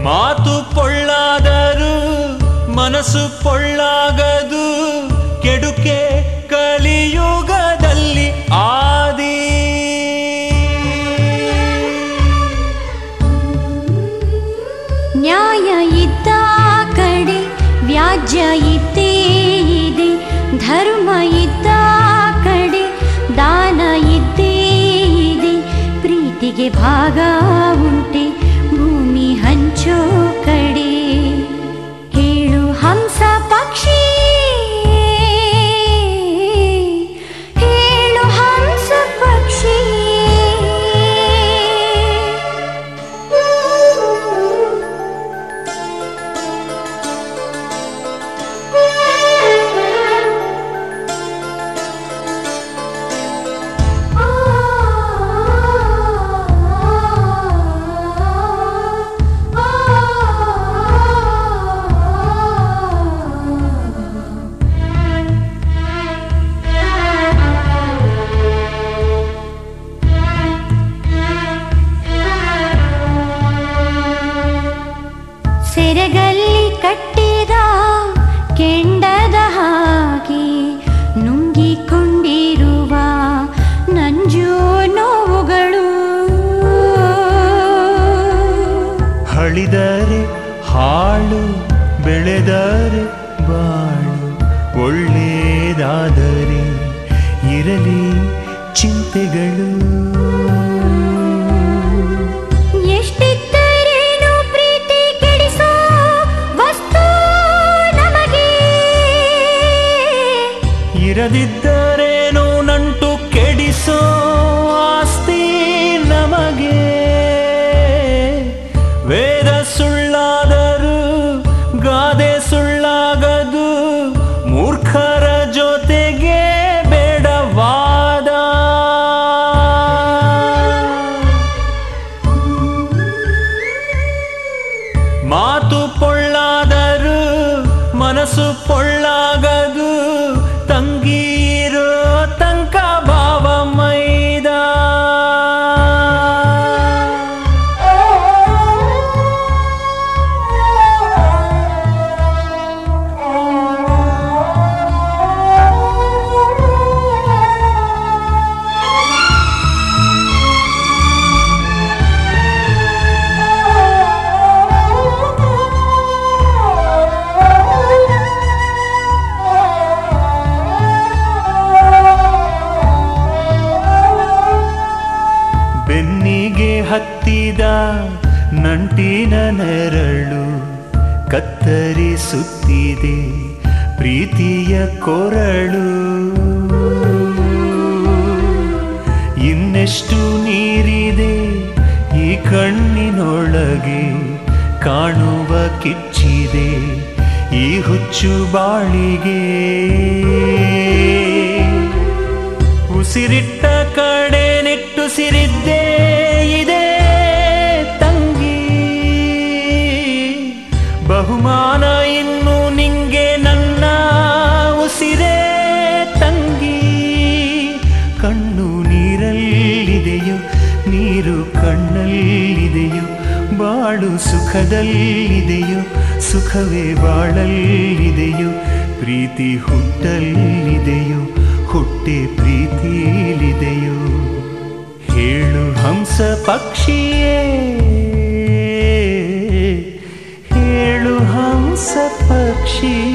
ಮಾತು ಪೊಳ್ಳಾದರೂ ಮನಸ್ಸು ಪೊಳ್ಳಾಗದು, ಕೆಡುಕೆ ಕಲಿಯುಗದಲ್ಲಿ ಆದಿ. ನ್ಯಾಯ ಇದ್ದ ಕಡೆ ವ್ಯಾಜ್ಯ ಇದ್ದೇ ಇದೆ, ಧರ್ಮ ಇದ್ದ ಕಡೆ ದಾನ ಇದ್ದೇ ಇದೆ, ಪ್ರೀತಿಗೆ ಭಾಗ ಉಂಟೆ ಭೂಮಿ ಹಂಚೋ ಕಡೆ. ಹೇಳು ಹಂಸ ಪಕ್ಷಿ, ಹೇಳು ಹಂಸ ಪಕ್ಷಿ. ಸೆರಗಲ್ಲಿ ಕಟ್ಟಿದ ಕೆಂಡದ ಹಾಗೆ ನುಂಗಿಕೊಂಡಿರುವ ನಂಜು ನೋವುಗಳು. ಹಳಿದರೆ ಹಾಳು, ಬೆಳೆದರೆ ಬಾಳು, ಒಳ್ಳೆಯದಾದರೆ ಇರಲಿ ಚಿಂತೆಗಳು. ಎಷ್ಟಿದ್ದರೇನು ಪ್ರೀತಿ ಕೆಡಿಸೋ ವಸ್ತು ನಮಗೆ, ಇರದಿದ್ದರೇನು ನಂಟು ಕೆಡಿಸೋ ಆಸ್ತಿ ನಮಗೆ. ವೇದ ಸುಳ್ಳಾದರೂ ಗಾದೆ ಸುಳ್ಳಾಗದು, ಮೂರ್ಖರ ಜೊತೆಗೆ ಬೇಡವಾದ. ಮಾತು ಪೊಳ್ಳಾದರೂ ಮನಸ್ಸು ಪೊಳ್ಳಾಗದು, ತಂಗೀರೋ ತನಕ ಭಾವ ಮೈದ. ಬೆನ್ನಿಗೆ ಹತ್ತಿದ ನಂಟಿನ ನೆರಳು ಕತ್ತರಿಸುತ್ತಿದೆ ಪ್ರೀತಿಯ ಕೊರಳು. ಇನ್ನೆಷ್ಟು ನೀರಿದೆ ಈ ಕಣ್ಣಿನೊಳಗೆ, ಕಾಣುವ ಕಿಚ್ಚಿದೆ ಈ ಹುಚ್ಚು ಬಾಳಿಗೆ. ಉಸಿರಿಟ್ಟ ಕಡೆ ನಿಟ್ಟುಸಿರಿದ್ದೇ ಇದೆ ತಂಗಿ, ಬಹುಮಾನ ಇನ್ನು ನಿಂಗೆ ನನ್ನ ಉಸಿರೇ ತಂಗಿ. ಕಣ್ಣು ನೀರಲ್ಲಿದೆಯೋ ನೀರು ಕಣ್ಣಲ್ಲಿದೆಯೋ, ಬಾಳು ಸುಖದಲ್ಲಿದೆಯೋ ಸುಖವೇ ಬಾಳಲ್ಲಿದೆಯೋ, ಪ್ರೀತಿ ಹುಟ್ಟಲ್ಲಿದೆಯೋ ಹುಟ್ಟೆ ಪ್ರೀತಿಲಿದೆಯೋ. ಹೇಳು ಹಂಸ ಪಕ್ಷಿಯೇ, ಹೇಳು ಹಂಸ ಪಕ್ಷಿ.